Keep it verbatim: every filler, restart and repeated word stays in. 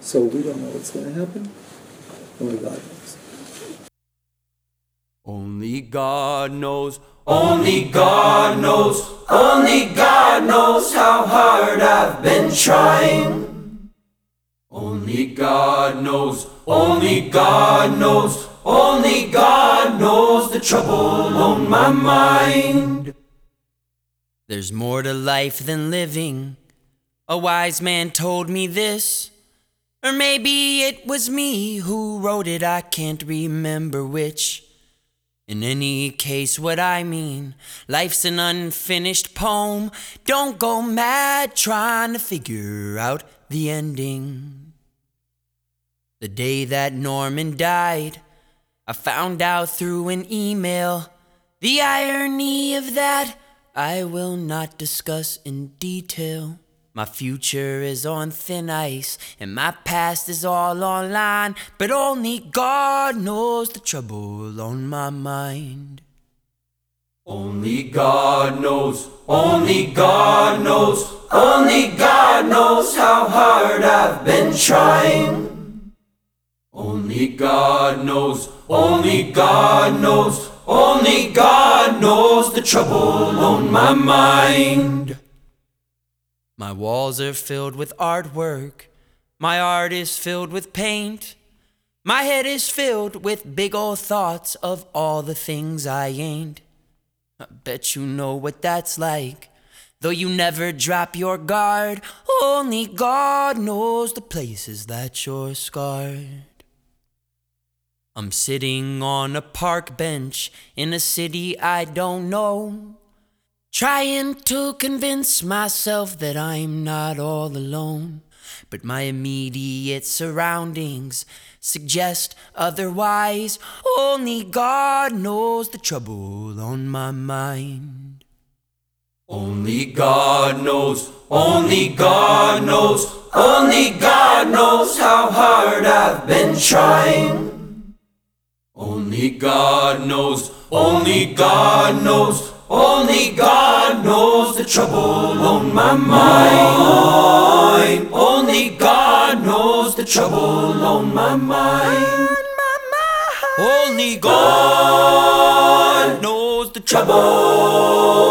So we don't know what's going to happen. Only God knows. Only God knows, only God knows, only God knows how hard I've been trying. Only God knows, only God knows, only God knows the trouble on my mind. There's more to life than living. A wise man told me this. Or maybe it was me who wrote it, I can't remember which. In any case, what I mean, life's an unfinished poem. Don't go mad trying to figure out the ending. The day that Norman died, I found out through an email. The irony of that I will not discuss in detail. My future is on thin ice, and my past is all online, but only God knows the trouble on my mind. Only God knows, only God knows, only God knows how hard I've been trying. Only God knows, only God knows, only God knows the trouble on my mind. My walls are filled with artwork. My art is filled with paint. My head is filled with big old thoughts of all the things I ain't. I bet you know what that's like. Though you never drop your guard, only God knows the places that you're scarred. I'm sitting on a park bench in a city I don't know, trying to convince myself that I'm not all alone. But my immediate surroundings suggest otherwise. Only God knows the trouble on my mind. Only God knows, only God knows, only God knows how hard I've been trying. Only God knows, only God knows, only God knows the trouble on my mind. Only God knows the trouble on my mind. Only God knows the trouble